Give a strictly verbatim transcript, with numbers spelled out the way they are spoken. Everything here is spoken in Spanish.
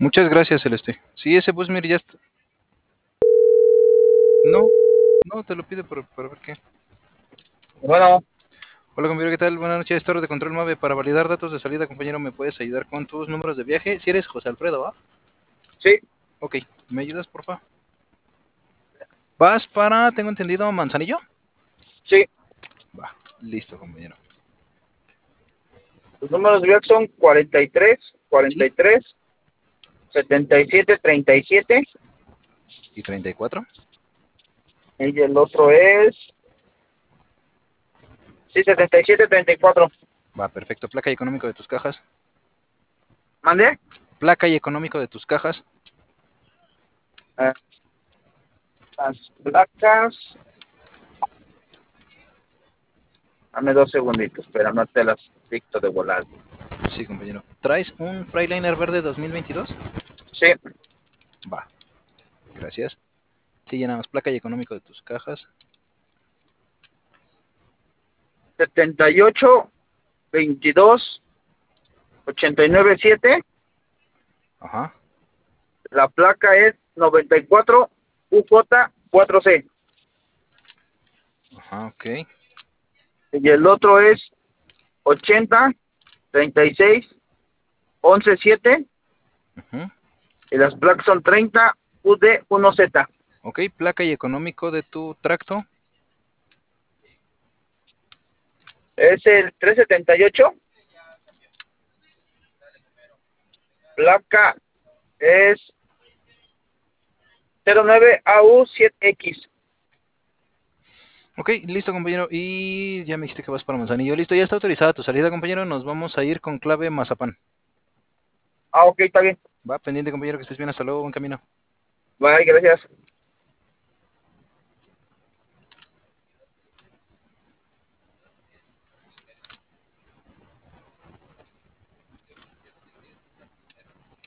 Muchas gracias, Celeste. Sí, ese bus, mire, ya está. No, no, te lo pido por, por ver qué. Bueno, Hola, compañero, ¿qué tal? Buenas noches, Torre de Control Mave. Para validar datos de salida, compañero, ¿me puedes ayudar con tus números de viaje? Si eres José Alfredo, ¿va? sí, Ok, ¿me ayudas, porfa? ¿Vas para, tengo entendido, Manzanillo? sí. Va, listo, compañero. Los números de viaje son cuarenta y tres, cuarenta ¿Sí? y tres, setenta y siete, treinta y siete. ¿Y treinta y cuatro? Y el otro es, sí, setenta y siete, treinta y cuatro. Va, perfecto. Placa y económico de tus cajas. ¿Mande? Placa y económico de tus cajas. Eh, las placas. Dame dos segunditos, pero no te las dicto de volar. Sí, compañero. ¿Traes un Freightliner verde dos mil veintidós? Sí, Va, gracias. Sí, ya nada más placa y económico de tus cajas. setenta y ocho, veintidós, ochenta y nueve, siete. Ajá, La placa es noventa y cuatro, U J cuatro C. ajá, ok. Y el otro es ochenta, treinta y seis, once, siete. Ujú. Y las placas son treinta, U D uno Z. Ok, placa y económico de tu tracto. Es el trescientos setenta y ocho. Placa es cero nueve A U siete X. Ok, listo, compañero. Y ya me dijiste que vas para Manzanillo. Listo, ya está autorizada tu salida, compañero. Nos vamos a ir con clave Mazapán. Ah, ok, está bien. Va pendiente, compañero, que estés bien. Hasta luego, buen camino. Bye, gracias.